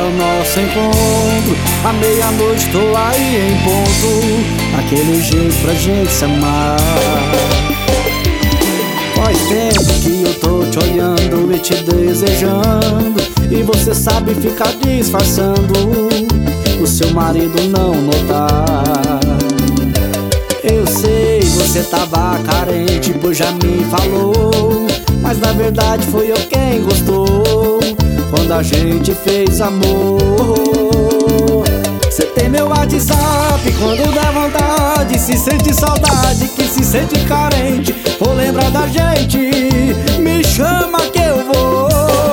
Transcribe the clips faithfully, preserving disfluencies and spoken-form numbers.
o nosso encontro. À meia-noite tô aí em ponto, aquele jeito pra gente se amar. Faz tempo que eu tô te olhando e te desejando, e você sabe ficar disfarçando, o seu marido não notar. Eu sei, você tava carente, pois já me falou, mas na verdade foi eu quem gostou quando a gente fez amor. Você tem meu WhatsApp, quando dá vontade, se sente saudade, que se sente carente, vou lembrar da gente, me chama que eu vou.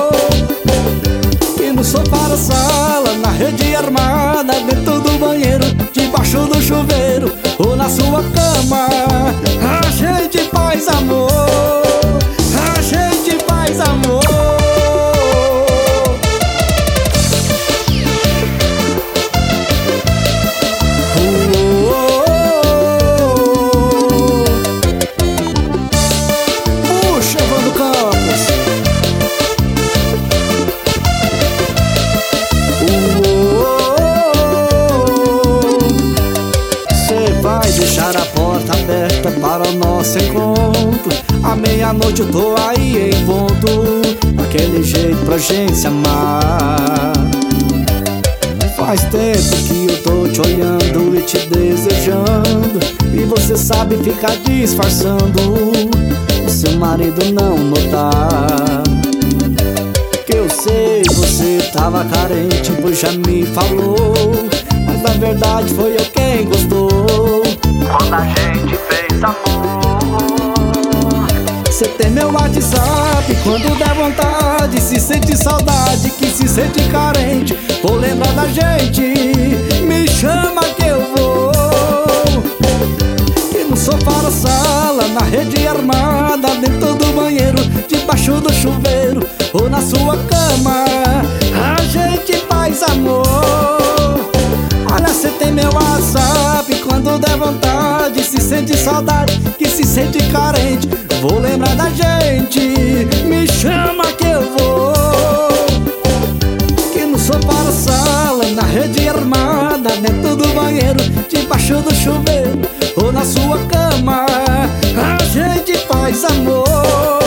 E no sofá da sala, na rede armada, dentro do banheiro, debaixo do chuveiro ou na sua cama, a gente faz amor, a gente faz amor. Deixar a porta aberta para o nosso encontro. À meia-noite eu tô aí em ponto, aquele jeito pra gente se amar. Faz tempo que eu tô te olhando e te desejando, e você sabe ficar disfarçando, o seu marido não notar. Que eu sei, você tava carente, pois já me falou, mas na verdade foi eu quem gostou quando a gente fez amor. Você tem meu WhatsApp, quando der vontade, se sente saudade, que se sente carente, vou lembrar da gente, me chama que eu vou. E no sofá da sala, na rede armada, dentro do banheiro, debaixo do chuveiro ou na sua cama, a gente faz amor. Olha, você tem meu WhatsApp, quando der vontade, se sente saudade, que se sente carente, vou lembrar da gente, me chama que eu vou. Que no sofá da sala, na rede armada, dentro do banheiro, debaixo do chuveiro ou na sua cama, a gente faz amor.